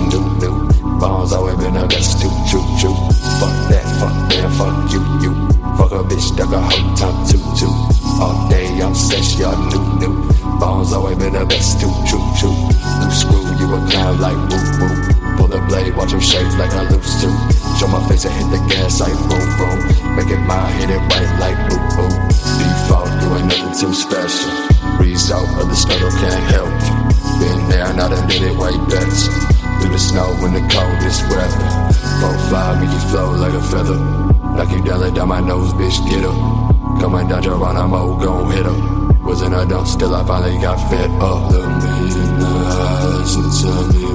new. Bombs always been the best too, true. Fuck that, fuck them, fuck you. Fuck a bitch, duck a whole time too. All day I'm sex, y'all new. Bombs always been the best too, true. Loose screw, you a clown like woo. Pull the blade, watch him shake like I lose too. Show my face and hit the gas like boom. Make it mine, hit it right like boo. Default, you ain't nothing too special. Result of the struggle can't help you. Been there, now done did it way better. Through the snow in the coldest weather. 4-5, make you flow like a feather. Like you down my nose, bitch, get her. Coming down Geronimo, gon' hit her. Wasn't a dump, still I finally got fed up. Look me in the eyes and tell me